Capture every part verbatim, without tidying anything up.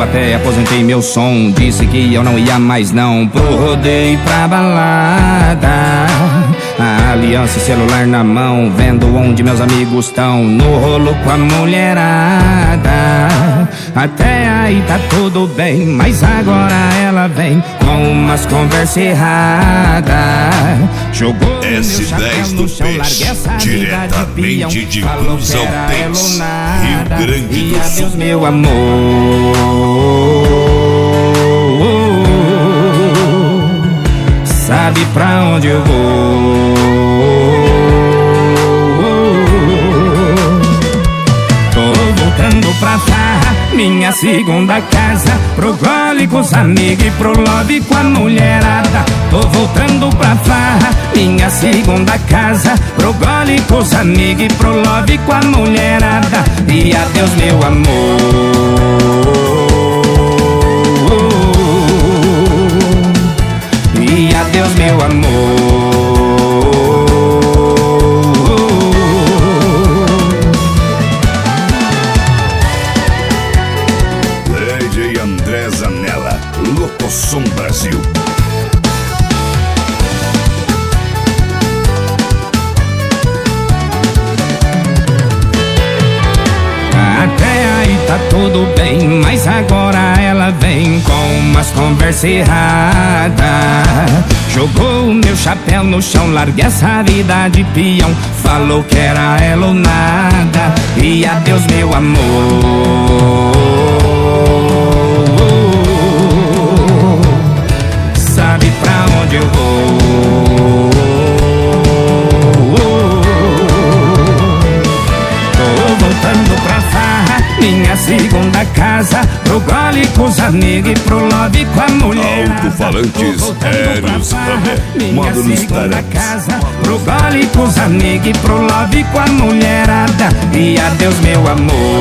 até aposentei meu som. Disse que eu não ia mais não pro rodeio e pra balada. A aliança e celular na mão, vendo onde meus amigos estão, no rolo com a mulherada. Até aí tá tudo bem, mas agora ela vem com umas conversas erradas. Jogou S dez do Peixe, diretamente de Cruz Altense, Rio Grande do Sul. Adeus, meu amor, sabe pra onde eu vou? Tô voltando pra farra, minha segunda casa, pro gole com os amigos e pro love com a mulherada. Tô voltando pra farra, minha segunda casa, pro gole com os amigos e pro love com a mulherada. E adeus, meu amor, e adeus, meu amor. D J André Zanella, Locosom Brasil. Até aí tá tudo bem, mas agora ela vem com umas conversas erradas. Jogou o meu chapéu no chão, larguei essa vida de peão. Falou que era ela ou nada. E adeus, meu amor, sabe pra onde eu vou? Tô voltando pra farra, minha segunda casa, pro gole com os amigos e pro love com a mulher. Alto-falantes Eros Ramé, modo nos casa, pro gole com os amigos e pro love com a mulherada. E adeus, meu amor,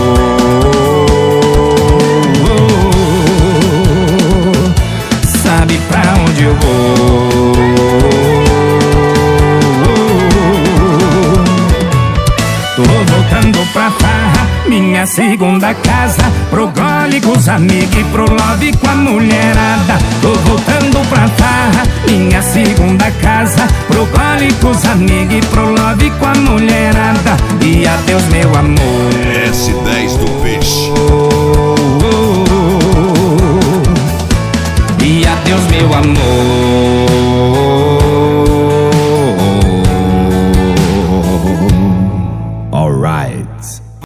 sabe pra onde eu vou? Tô voltando pra farra, minha segunda casa, pro gole com os amigos e pro love com a mulherada. Tô voltando pra farra, minha segunda casa, pro gole com os amigos e pro love com a mulherada. E adeus, meu amor, S dez do Peixe. E adeus, meu amor.